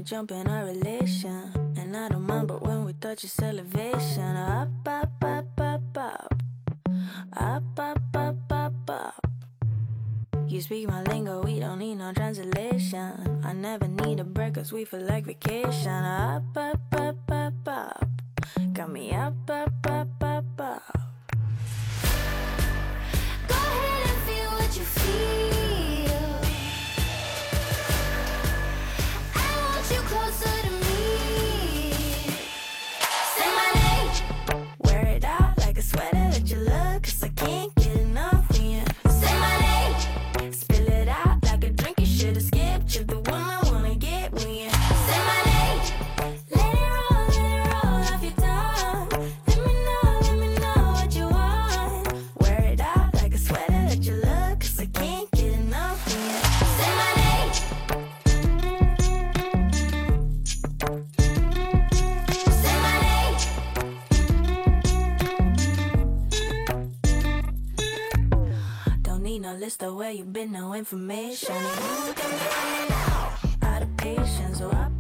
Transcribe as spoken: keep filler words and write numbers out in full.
jump in our relation. And I don't mind, but when we touch it's elevation. Up, up, up, up, up. Up, up, up, up, up. You speak my lingo, we don't need no translation. I never need a break cause we feel like vacation. Up, up, up, up, up. Got me up, up, up, up, up. Go ahead and feel what you feel. I want you closer to me. Say my name. Wear it out like a sweater that you love, cause I can't get enough of you. Say my name. Spill it out like a drink you should've skipped. You're the one I wanna get with you. Say my name. Let it roll, let it roll off your tongue. Let me know, let me know what you want. Wear it out like a sweater that you love, cause I can't get enough of you. Say my name. Say my name. Don't need no list of where you been, no information. You got me running out, out of patience, so I